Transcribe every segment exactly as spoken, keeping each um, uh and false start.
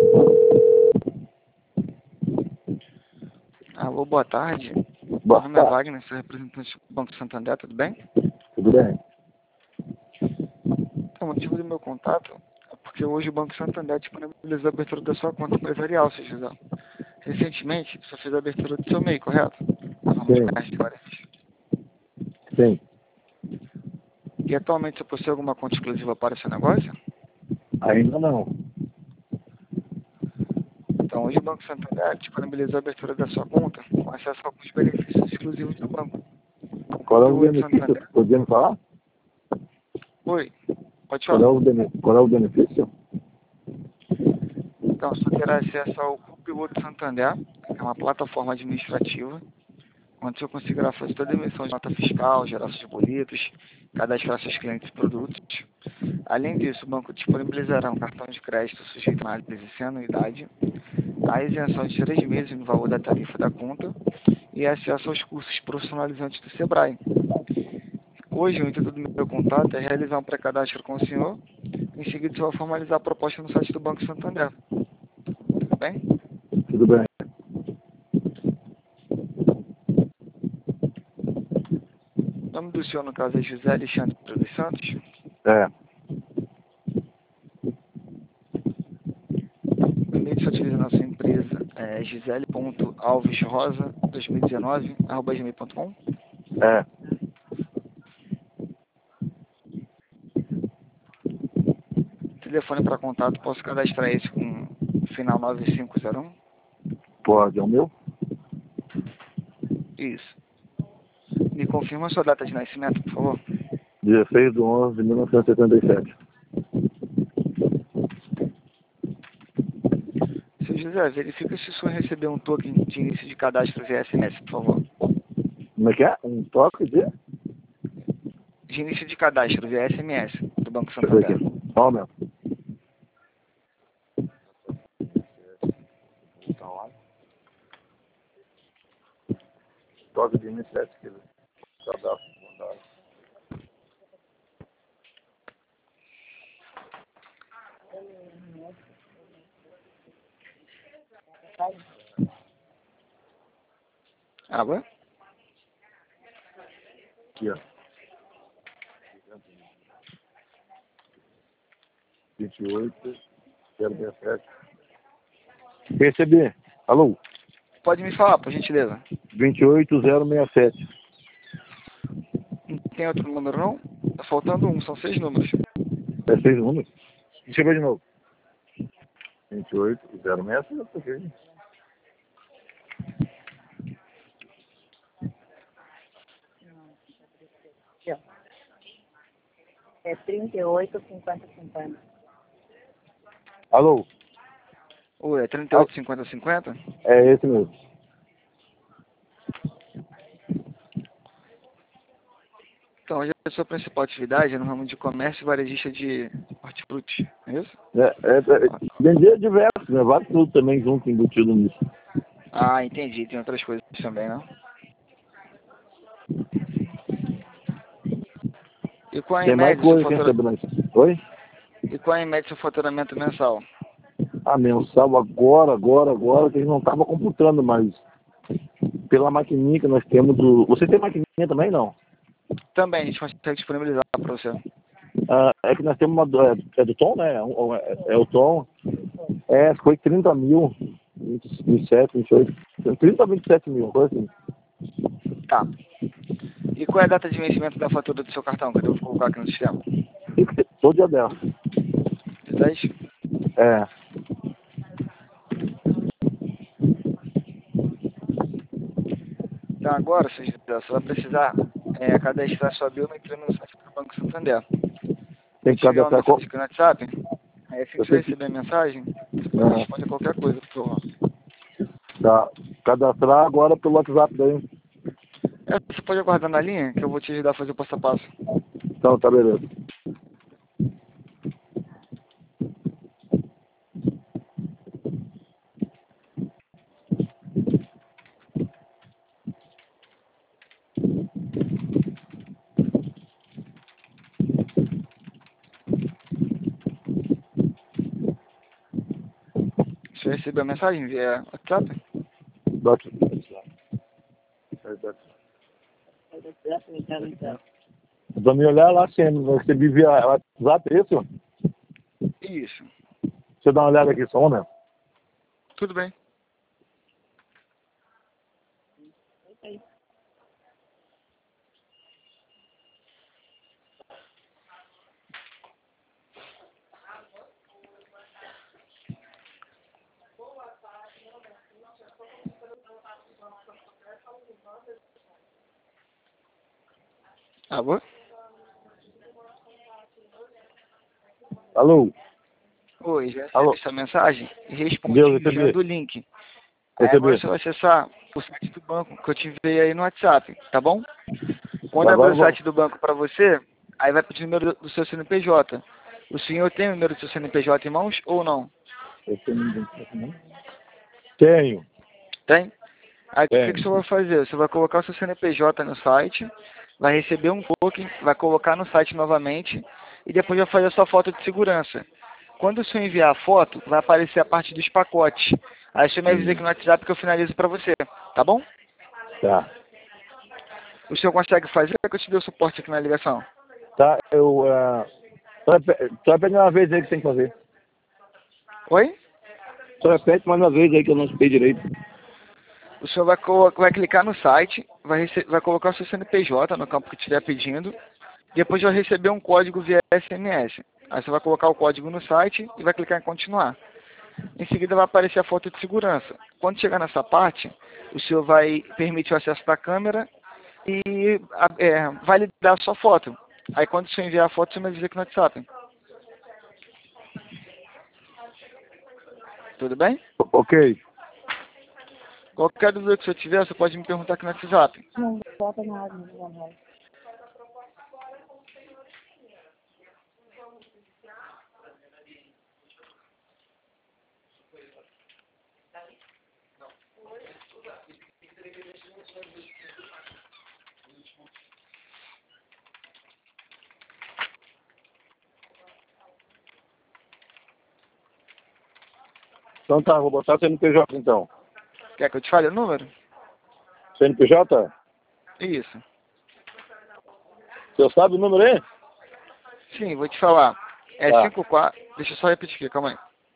Alô, boa tarde. Boa Meu nome é tarde. Wagner, sou representante do Banco Santander, tudo bem? Tudo bem? Então, o motivo do meu contato é porque hoje o Banco Santander disponibilizou a abertura da sua conta empresarial, seu José. Recentemente, você fez a abertura do seu M E I, correto? Na forma de Sim, comércio de varejos. sim. E atualmente você possui alguma conta exclusiva para o seu negócio? Ainda não. Então, hoje o Banco Santander disponibilizou a abertura da sua conta com acesso a alguns benefícios exclusivos do banco. O Qual é o conteúdo benefício? Santander. Podia me falar? Oi, pode Qual é falar. o, bene... Qual é o benefício? Então, você terá acesso ao Piloto Santander, que é uma plataforma administrativa, onde você conseguirá fazer toda a emissão de nota fiscal, gerar seus boletos, cadastrar seus clientes e produtos. Além disso, o banco disponibilizará um cartão de crédito sujeito à análise sem anuidade, a isenção de três meses no valor da tarifa da conta e acesso aos cursos profissionalizantes do Sebrae. Hoje, o intuito do meu contato é realizar um pré-cadastro com o senhor. Em seguida, você vai formalizar a proposta no site do Banco Santander. Tudo bem? Tudo bem. O nome do senhor, no caso, é José Alexandre dos Santos. É. O e-mail que você utiliza na sua empresa é gisele ponto alves rosa dois mil e dezenove arroba gmail ponto com. É. Telefone para contato, posso cadastrar esse com final nove cinco zero um? Pode, é o meu? Isso. Me confirma a sua data de nascimento, por favor. dezesseis de onze de mil novecentos e setenta e sete. Seu José, verifica se o senhor recebeu um token de início de cadastro via S M S, por favor. Como é que é? Um toque de... De início de cadastro via S M S do Banco Deixa eu ver Santander. aqui. Ó, meu. Toque de vinte e sete quilos. Cadastro. Água? Aqui, ó. vinte e oito, zero sessenta e sete. Recebi. Alô? Pode me falar, por gentileza. vinte e oito, zero sessenta e sete. Não tem outro número, não? Tá faltando um, são seis números. É seis números? Deixa eu ver de novo. vinte e oito, zero sessenta e sete. Ok. Aqui, ó. É trinta e oito, cinquenta, cinquenta. Alô? Oi, é trinta e oito, cinquenta, cinquenta? É esse mesmo. Então, hoje a sua principal atividade é no ramo de comércio e varejista de hortifruti, é isso? É, é, é, vendia diversos, né? Vários produtos também junto, embutido nisso. Ah, entendi. Tem outras coisas também, né? E qual é em Tem mais média seu coisa que fatura... receber. Oi? E qual é em média seu faturamento mensal? Ah, mensal agora, agora, agora, que a gente não estava computando, mas pela maquininha que nós temos do... Você tem maquininha também, não? Também a gente consegue disponibilizar para você. Ah, é que nós temos uma... do- É, é do Tom, né? É, um- é, é o Tom. É, foi trinta mil, vinte e sete, vinte e oito. trinta a vinte e sete mil, coisa assim. Tá. E qual é a data de vencimento da fatura do seu cartão que eu devo colocar aqui no sistema? Todo dia dela. De dez? É. Então agora, se você vai precisar é, cadastrar sua biometria no site do Banco Santander. Tem Vou que te enviar uma cadastrar mensagem qual? aqui no WhatsApp. Aí assim que Eu você sei que... receber a mensagem, você pode Ah, responder qualquer coisa, por favor. tá. Cadastrar agora pelo WhatsApp daí. É, você pode aguardar na linha que eu vou te ajudar a fazer o passo a passo. Então, tá beleza. Você recebeu a mensagem via WhatsApp? Bota. Pra me olhar lá, sim, você vivia WhatsApp, é isso? Isso. Deixa eu dar uma olhada aqui só, né? Tudo bem. Alô? Alô? Oi, já Alô? recebi essa mensagem e respondi Deu, recebi. enviando o link. Aí agora Recebi. você vai acessar o site do banco que eu te enviei aí no WhatsApp, tá bom? Quando abrir Agora o vamos. site do banco para você, aí vai pedir o número do seu C N P J. O senhor tem o número do seu C N P J em mãos ou não? Tenho. Tem? Aí o que, que Tenho. o senhor vai fazer? Você vai colocar o seu C N P J no site, vai receber um token, vai colocar no site novamente e depois vai fazer a sua foto de segurança. Quando o senhor enviar a foto, vai aparecer a parte dos pacotes. Aí você me avisa aqui no WhatsApp que eu finalizo para você, tá bom? Tá. O senhor consegue fazer? Que eu te dei o suporte aqui na ligação. Tá, eu. Uh, só repete só repete uma vez aí que tem que fazer. Oi? Só repete mais uma vez aí que eu não escutei direito. O senhor vai, colo- vai clicar no site, vai, rece- vai colocar o seu C N P J no campo que estiver pedindo, depois vai receber um código via S M S. Aí você vai colocar o código no site e vai clicar em continuar. Em seguida vai aparecer a foto de segurança. Quando chegar nessa parte, o senhor vai permitir o acesso da câmera e a- é, validar a sua foto. Aí quando o senhor enviar a foto, você me avisa aqui no WhatsApp. Tudo bem? Ok. Qualquer dúvida que o senhor tiver, você pode me perguntar aqui no WhatsApp. Não bota nada, não vai. Então tá, vou botar C N P J então. Quer que eu te fale o número? C N P J? Isso. Você sabe o número aí? Sim, vou te falar. É Tá. cinco quatro. Deixa eu só repetir aqui, calma aí.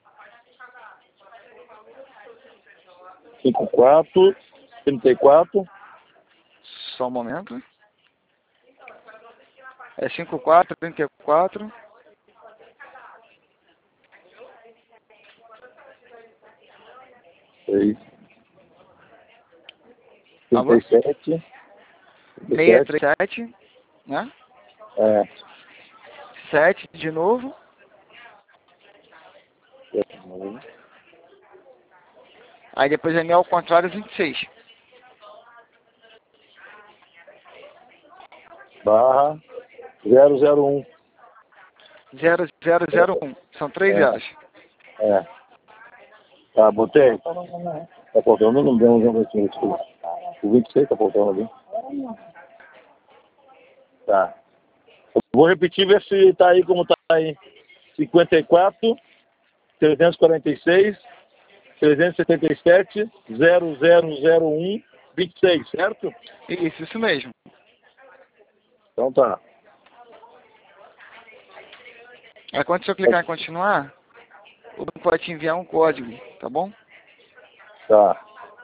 cinco quatro, trinta e quatro. Só um momento. É cinco quatro, trinta e quatro. seis. Alô? trinta e sete. seiscentos e trinta e sete, né? É. sete de novo. Aí depois é ao contrário, vinte e seis. Barra zero zero um. zero zero zero um. São três É. zeros. É. Tá, botei. Tá faltando o número, não lembro assim, desculpa. O vinte e seis tá faltando ali. Tá. Eu vou repetir, ver se tá aí como tá aí. cinquenta e quatro, trezentos e quarenta e seis, trezentos e setenta e sete, zero zero zero um, vinte e seis, certo? Isso, isso mesmo. Então tá. Aí quando o senhor clicar em continuar, o banco vai te enviar um código, tá bom? Tá.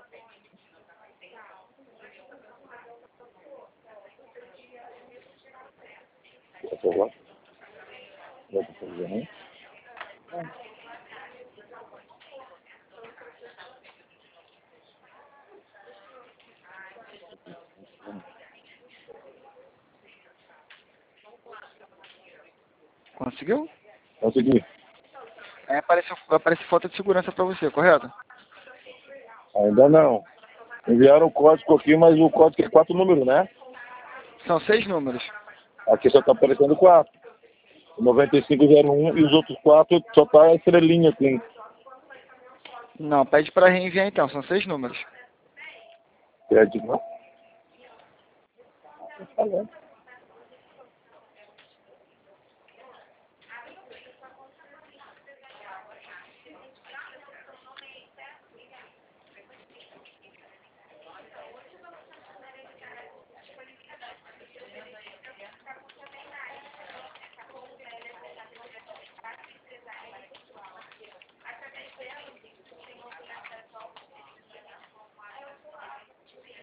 Conseguiu? Consegui. Aí aparece, vai aparecer foto de segurança para você, correto? Ainda não. Enviaram o código aqui, mas o código é quatro números, né? São seis números. Aqui só tá aparecendo quatro. noventa e cinco zero um e os outros quatro só tá a estrelinha aqui. Não, pede para reenviar então, são seis números. Pede, não?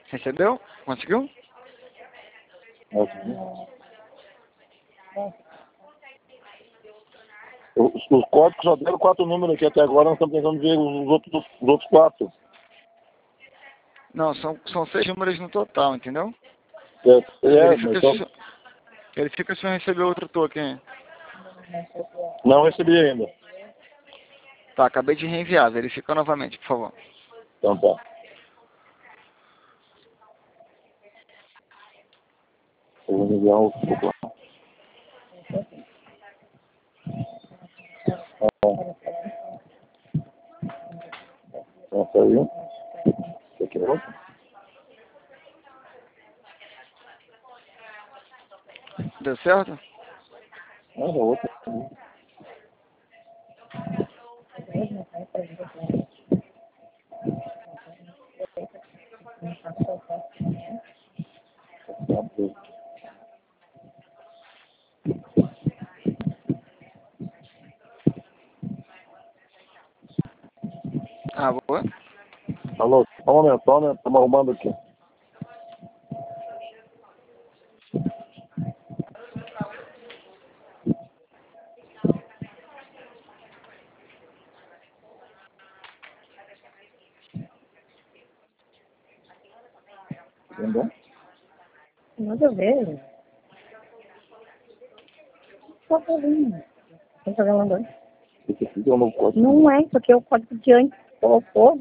Recebeu? Conseguiu? Os, os códigos só deram quatro números aqui até agora, nós estamos tentando ver os outros, os outros quatro. Não, são, são seis números no total, entendeu? É, é, Verifica, mas só... se, verifica se eu recebeu outro token. Não recebi ainda. Tá, acabei de reenviar. Verifica novamente, por favor. Então tá. Eu vou enviar o pouco lá. Essa aí. Esse aqui é outro. Deu certo? Ah, é outro. Ah, boa. Alô, só um momento, só um momento, estamos arrumando aqui. Entendeu? Nada a ver. Só problema. Tem problema dois. Esse aqui é o novo código. Não é, isso aqui é o código de antes. Pô, pô.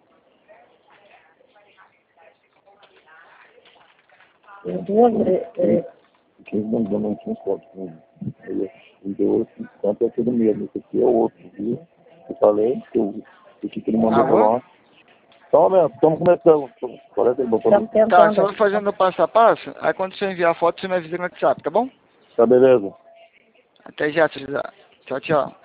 Tem duas vezes. Aqui não dá não tinha código. Aí eu dei outro, enquanto é tudo mesmo. Esse aqui é o outro, viu? Eu falei que eu, o que ele mandou pra lá. Só um momento, estamos começando. Parece que ele botou. Estamos tentando. Tá, só vou fazendo o passo a passo. Aí quando você enviar a foto, você me avisa no WhatsApp, tá bom? Tá beleza. Até já, tchau, tchau.